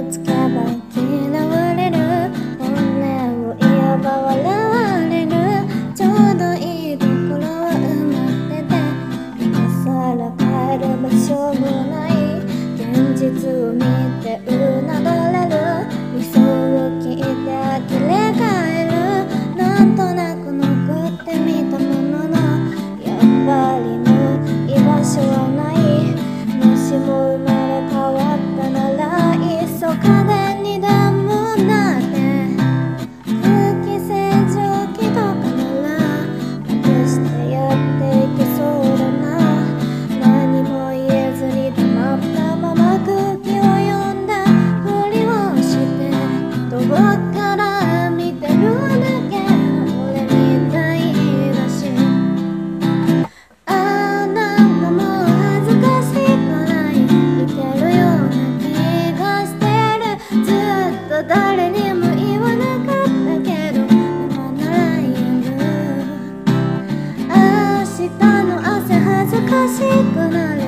つけば嫌われる、本音を言えば笑われる、ちょうどいいところは埋まってて、今更帰る場所もない、現実を見てうなだれる、理想を聞いて呆れ返る、なんとなく残ってみたものの、やっぱりもう居場所はない、もしも生まれ変わったならいっそ風にでもなって、空気清浄機とかなら隠してやっていけそうだな、何も言えずに黙ったまま空気を読んだふりをして遠くから見てるだけの俺みたいだし、ああなんかもう恥ずかしくないいけるような気がしてる、ずっと誰にも言わなかったけど今なら言える、明日の朝恥ずかしくなる